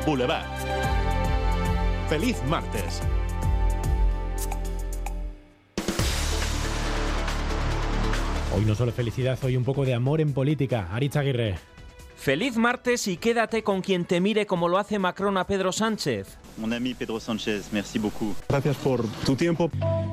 Boulevard. ¡Feliz martes! Hoy no solo felicidad, hoy un poco de amor en política. Aritz Aguirre. Feliz martes y quédate con quien te mire como lo hace Macron a Pedro Sánchez. Mon ami Pedro Sánchez, merci beaucoup. Gracias por tu tiempo.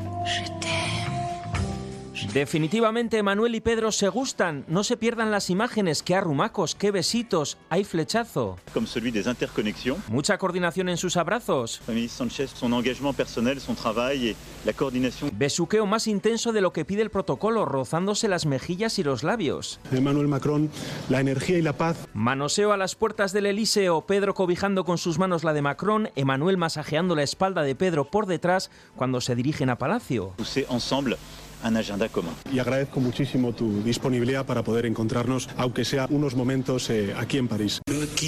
Definitivamente Emmanuel y Pedro se gustan. No se pierdan las imágenes. Qué arrumacos, qué besitos. Hay flechazo. Comme celui des interconnexions. Mucha coordinación en sus abrazos. Famille Sánchez, son engagement personnel, son travail et la coordination. Besuqueo más intenso de lo que pide el protocolo, rozándose las mejillas y los labios. Emmanuel Macron, la energía y la paz. Manoseo a las puertas del Elíseo. Pedro cobijando con sus manos la de Macron. Emmanuel masajeando la espalda de Pedro por detrás cuando se dirigen a Palacio. Pousser ensemble un agenda común. Y agradezco muchísimo tu disponibilidad para poder encontrarnos, aunque sea unos momentos aquí en París.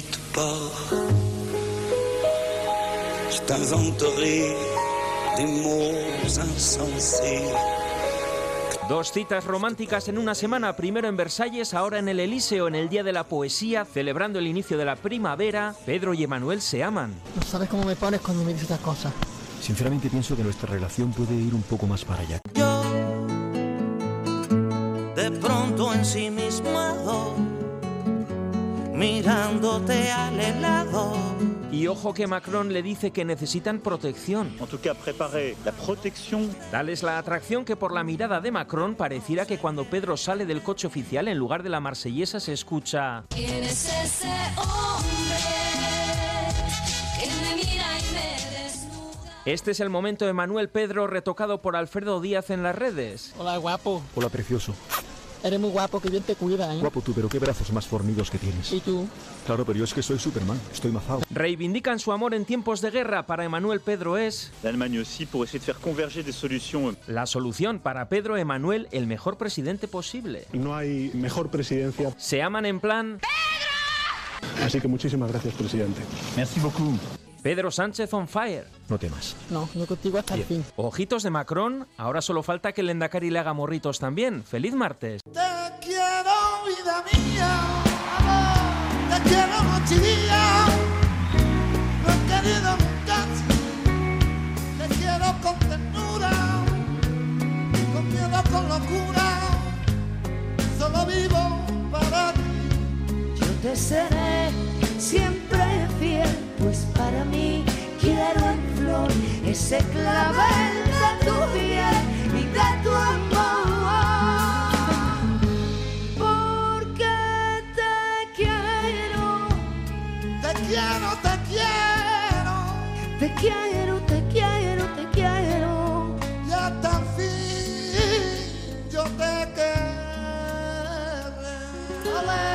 Dos citas románticas en una semana, primero en Versalles, ahora en el Elíseo, en el Día de la Poesía, celebrando el inicio de la primavera. Pedro y Emmanuel se aman. No sabes cómo me pones cuando me dices estas cosas. Sinceramente pienso que nuestra relación puede ir un poco más para allá. Yo, de pronto ensimismado, mirándote al helado. Y ojo que Macron le dice que necesitan protección. En tout cas, préparer la protección. Tal es la atracción que por la mirada de Macron pareciera que cuando Pedro sale del coche oficial en lugar de la marsellesa se escucha... ¿Quién es ese hombre que me mira y me desnuda? Este es el momento de Emmanuel Pedro retocado por Alfredo Díaz en las redes. Hola, guapo. Hola, precioso. Eres muy guapo, que bien te cuida, ¿eh? Guapo tú, pero qué brazos más fornidos que tienes. ¿Y tú? Claro, pero yo es que soy Superman, estoy mazado. Reivindican su amor en tiempos de guerra. Para Emmanuel Pedro es... L'Allemagne aussi pour essayer de faire converger des solutions. La solución para Pedro Emmanuel, el mejor presidente posible. No hay mejor presidencia. Se aman en plan... ¡Pedro! Así que muchísimas gracias, presidente. Merci beaucoup. Pedro Sánchez on fire. No temas. No, yo contigo hasta el fin. Ojitos de Macron, ahora solo falta que el Endacari le haga morritos también. ¡Feliz martes! Te quiero, vida mía, amor, te quiero noche y día. No he querido nunca así. Te quiero con ternura, con miedo, con locura. Solo vivo para ti. Yo te seré siempre fiel, pues para mí quiero en flor ese clavel de tu piel y de tu amor, porque te quiero, te quiero, te quiero, te quiero, te quiero, te quiero, y hasta el fin yo te querré.